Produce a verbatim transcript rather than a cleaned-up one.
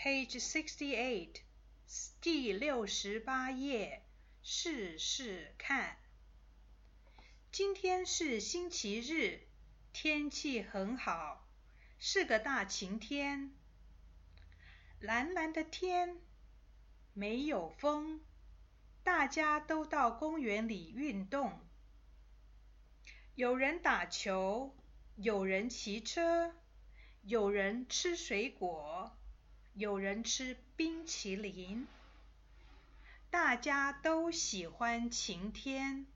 Page sixty-eight, 第六十八页，试试看。今天是星期日，天气很好，是个大晴天。蓝蓝的天，没有风，大家都到公园里运动。有人打球，有人骑车，有人吃水果，有人吃冰淇淋。大家都喜欢晴天。